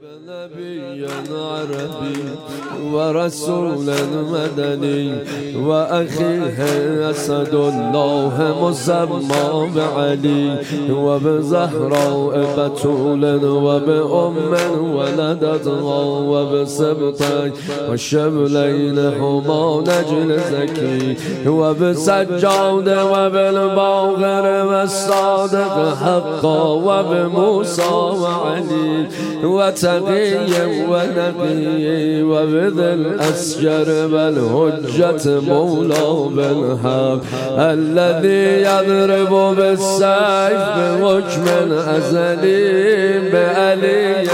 نبي عربي ورسول مدني وأخيه أسد الله مسمى بعلي وبزهراء بتول وبأم ولدتها وبسبطي والشبلين هما نجل زكي وبسجاد وبالباغر والصادق حقا وبموسى وعلي وتقي ونقي وبذي الأسجر بالهجة مولى بالحق الذي يضرب بالسيف بحكم أزلي بألي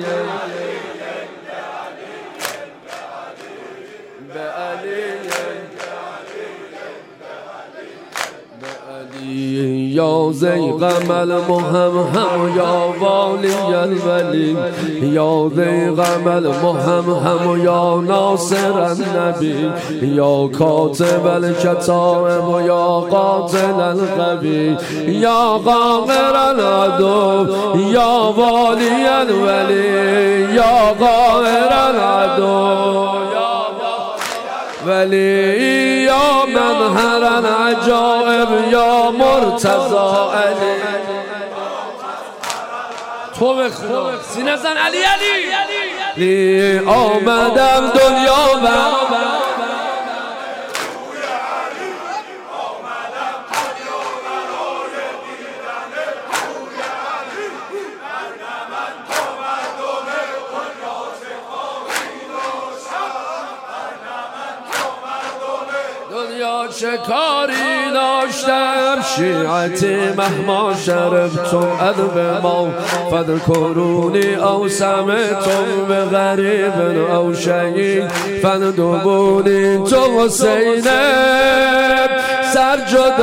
يا زيغم المهمهم يا والي الولي يا زيغم المهمهم يا ناصر النبي يا كاتب الكتائب يا قاتل القوي يا قاهر العدو يا والي الولي يا قاهر العدو ولي يا منهر العجائب يا مرتضى علی تو بخدا سینه زن علی علی آمدم دنیا و دنیا چه کاری داشتم شیعتی مهما شربتم ادب ما فذکرونی او سمعتم بغریب او شهید فندبونی تو حسین سر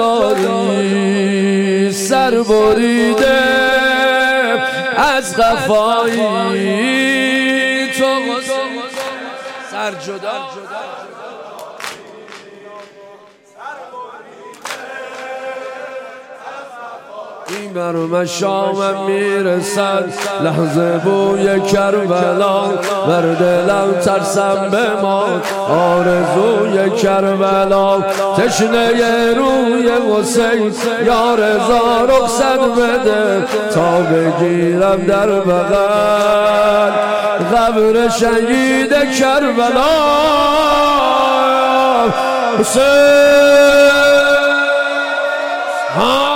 جداری سر بریده از قفایی تو حسین سر جدا این بر مشامم میرسد لحظه بوی کربلا بر دلم ترسم بماند آرزوی کربلا تشنه روی حسین یا رضا رخصت بده تا بگیرم در بغل قبر شهید کربلا حسین